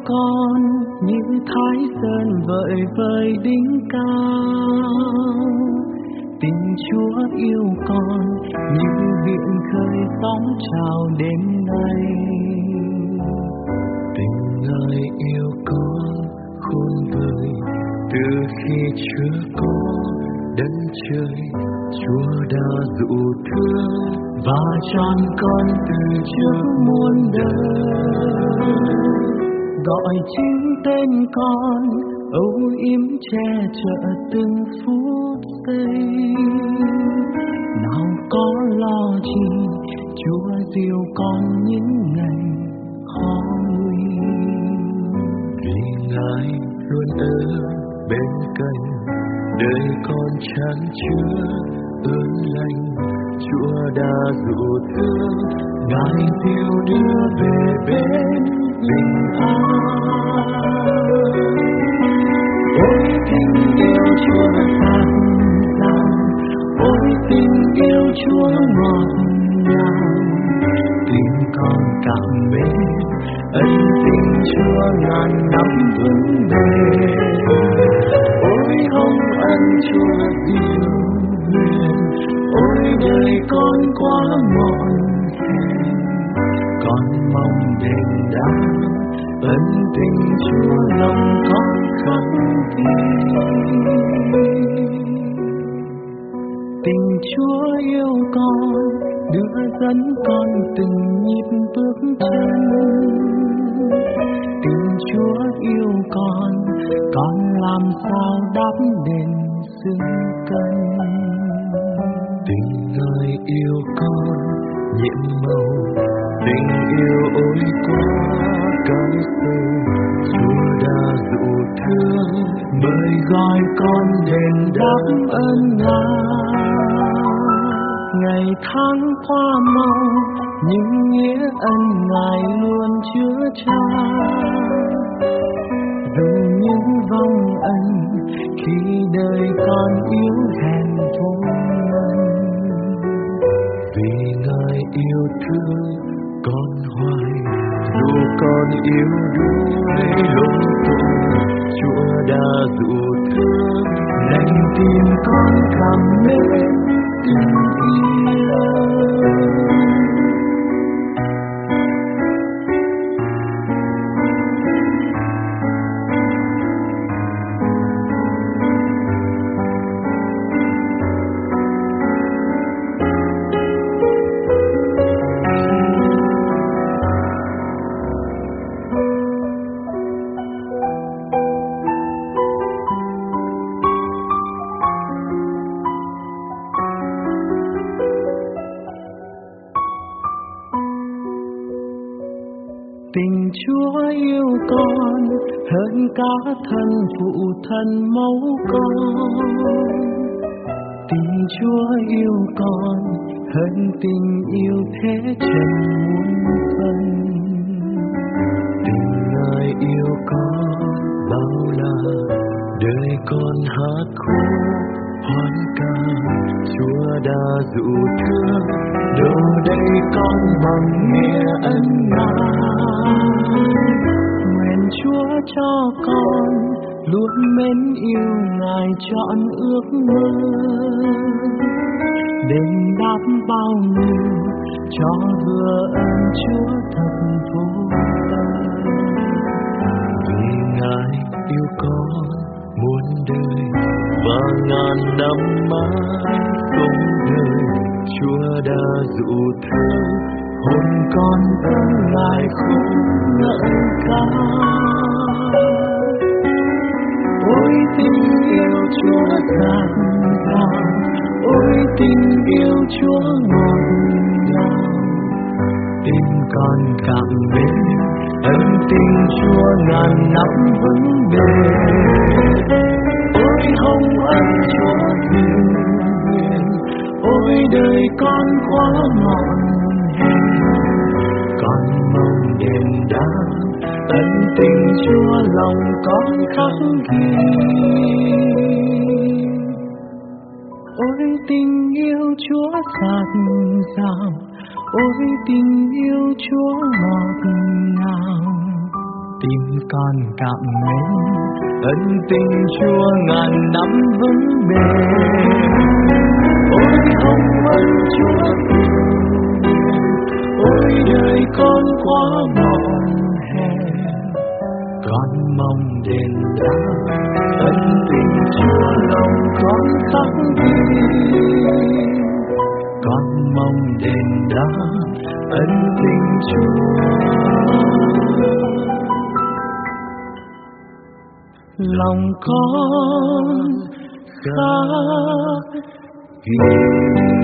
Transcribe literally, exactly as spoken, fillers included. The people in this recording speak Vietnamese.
con như Thái Sơn vợi vợi đỉnh cao. Tình Chúa yêu con như biển khơi sóng trào đêm nay. Tình Ngài yêu con khôn vời từ khi chưa có đất trời. Chúa đã dụ thương và chọn con từ trước muôn đời. Gọi chính tên con âu yếm che chở từng phút giây. Nào có lo gì Chúa dìu con những ngày khó nguy. Vì Ngài luôn ở bên cạnh đời con chan chứa ơn lành. Chúa đã dụ thương Ngài dìu đưa về bên bình an. Ôi tình yêu Chúa dạt dào, ôi tình yêu Chúa ngọt ngào. Tình con cảm mến ân tình Chúa ngàn năm vững bền. Ôi hồng ân Chúa yêu huyền, ôi đời con quá mòn hèn. Con mong đền đáp ân tình Chúa lòng con khắc ghi. Tình Chúa yêu con đưa dẫn con từng nhịp bước chân. Tình Chúa yêu con, con làm sao đáp đền xương cân. Tình Ngài yêu con nhiệm màu, tình yêu ôi quá cao sâu. Chúa đã dụ thương mời gọi con đền đáp ơn Ngài. Ngày tháng qua mau nhưng nghĩa ân Ngài luôn chứa chan. Dù những vong ân khi đời con yếu hèn vô ngân. Vì Ngài yêu thương con hoài, dù con yếu đuối lung tung. Chúa đã dụ thương lành tim con cảm mến tình yêu. Tình Chúa yêu con hơn cả thân phụ thân mẫu con. Tình Chúa yêu con hơn tình yêu thế trần muôn phần. Tình Ngài yêu con bao la, đời con hát khô hoan ca. Chúa đã dụ thương đồ đây con bằng nghĩa ân Ngài. Nguyện Chúa cho con luôn mến yêu Ngài trọn ước mơ. Đền đáp bao nhiêu cho vừa ơn Chúa thật vô tận. Vì Ngài yêu con muôn đời và ngàn năm mãi không đời. Chúa đã dụ thương hồn con dâng Ngài khúc ngợi ca. Ôi tình yêu Chúa dạt dào, ôi tình yêu Chúa ngọt ngào. Tình con cảm mến ân tình Chúa ngàn năm vững bền. Ôi hồng ân Chúa yêu huyền, ôi đời con quá mòn hèn. Con mong đền đáp ân tình Chúa lòng con khắc ghi. Ôi tình yêu Chúa dạt dào, ôi tình yêu Chúa ngọt ngào. tim con cảm mến ân tình Chúa ngàn năm vững bền. Ôi hồng ân Chúa, ôi đời con quá mòn hèn, con mong đền đáp ân tình Chúa lòng con khắc ghi. Con mong đền đáp ân tình Chúa, lòng con khắc ghi.